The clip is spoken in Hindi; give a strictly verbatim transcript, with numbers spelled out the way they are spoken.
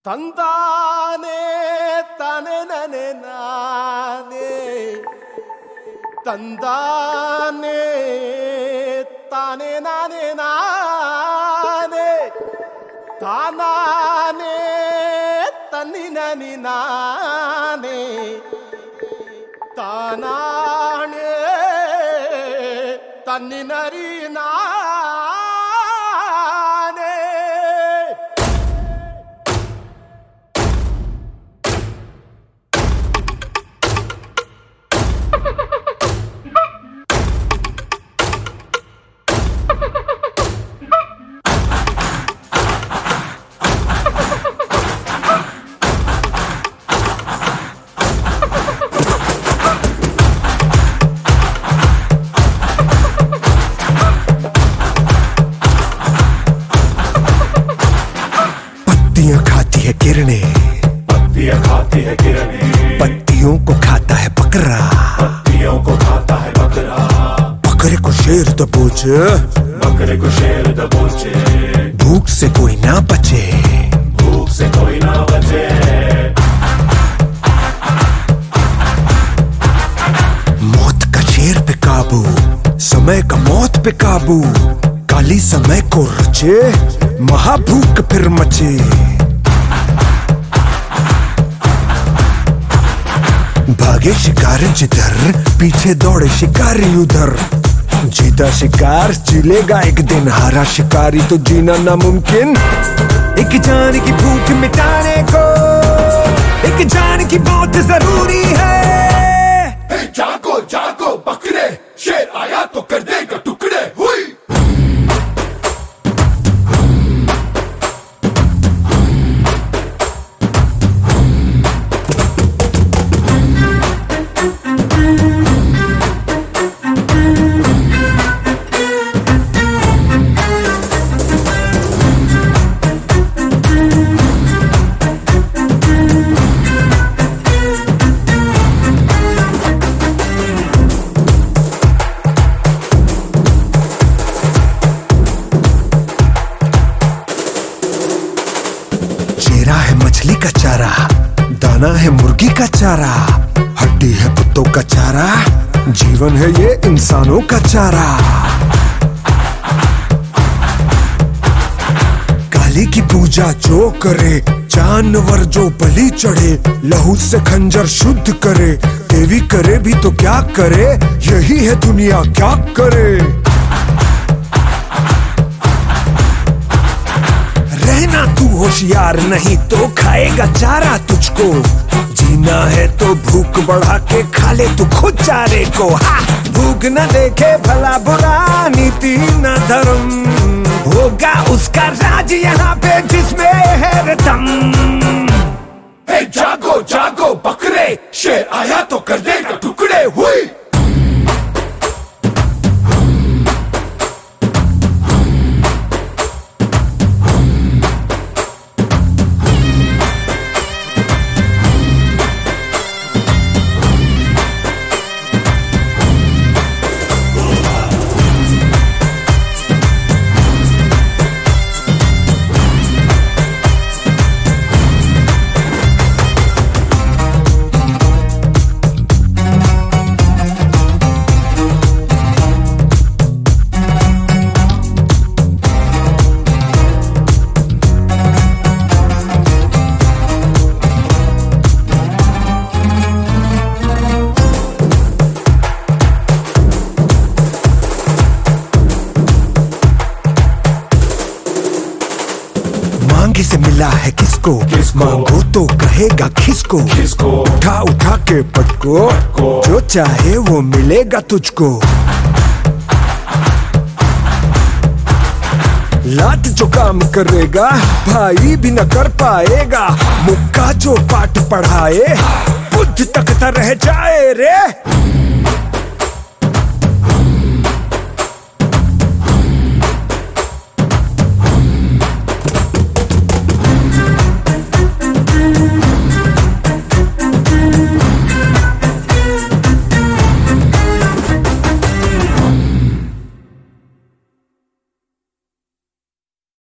ತಂದಾನೆ ತಾನೆ ನನೆ ನಾನೆ ತಂದಾನೆ ತಾನೆ ನಾನೆ ನಾನೆ ತಾನಾನೆ ತನ್ನಿ ನನಿ ನಾನೆ ತಾನಾನೆ ತನ್ನಿ ನರಿ ನಾನೆ पत्तियां खाती है किरणें, पत्तियां खाती है किरणें, पत्तियों को खाता है बकरा, पत्तियों को खाता है बकरा, बकरे को शेर दबोचे, बकरे को शेर दबोचे, भूख से कोई ना बचे, भूख से कोई ना बचे। मौत का शेर पे काबू, समय का मौत पे काबू, काली समय को रचे, महाभूख फिर मचे। भागे शिकार जिधर, पीछे दौड़े शिकारी उधर, जीता शिकार जिलेगा एक दिन, हारा शिकारी तो जीना नामुमकिन। एक जान की भूख मिटाने को एक जान की मौत जरूरी है। हे जागो जागो बकरे, शेर आया तो कर देगा टुकड़े। हुई चेहरा है मछली का चारा, दाना है मुर्गी का चारा, हड्डी है कुत्तों का चारा, जीवन है ये इंसानों का चारा। काली की पूजा जो करे, जानवर जो बलि चढ़े, लहू से खंजर शुद्ध करे, देवी करे भी तो क्या करे, यही है दुनिया क्या करे। रहना तू होशियार, नहीं तो खाएगा चारा तुझको, जीना है तो भूख बढ़ा के खा ले तू खुद चारे को। हा! भूख न देखे भला बुरा, नीति न धर्म, होगा उसका राज यहाँ पे जिसमें है रतम। हे जागो जागो बकरे, शेर आया तो कर देगा टुकड़े। हुई मांगे से मिला है किसको, किसको? मांगो तो कहेगा किसको, किसको? उठा उठा के पटको, पटको। जो चाहे वो मिलेगा तुझको। लात जो काम करेगा, भाई भी न कर पाएगा, मुक्का जो पाठ पढ़ाए, बुद्ध तक रह जाए रे।